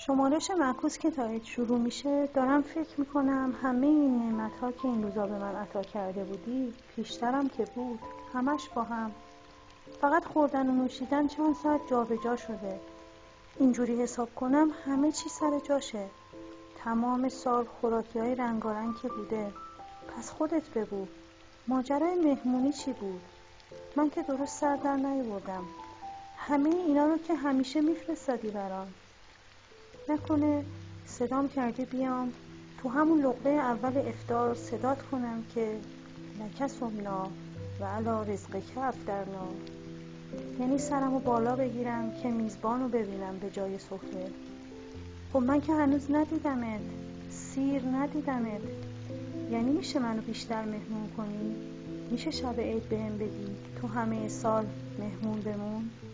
شمارش معکوس که تا عید شروع میشه دارم فکر میکنم همه این نعمت‌ها که این روزا به من عطا کرده بودی پیشترم که بود همش با هم، فقط خوردن و نوشیدن چند ساعت جابجا شده. اینجوری حساب کنم همه چی سر جاشه. تمام سال خوراکی‌های رنگارنگ که بوده. پس خودت بگو ماجرای مهمونی چی بود؟ من که درست سر در نیاوردم. همه اینا رو که همیشه میفرستادی برام. نکنه صدام کردی بیام تو همون لقمه اول افطار صدات کنم که لک سمنا و علی رزقک افطرنا، یعنی سرمو بالا بگیرم که میزبانو ببینم به جای سفره. خب من که هنوز ندیدمت، سیر ندیدمت، یعنی میشه منو بیشتر مهمون کنی؟ میشه شب عید بهم بگی تو همه سال مهمون بمون؟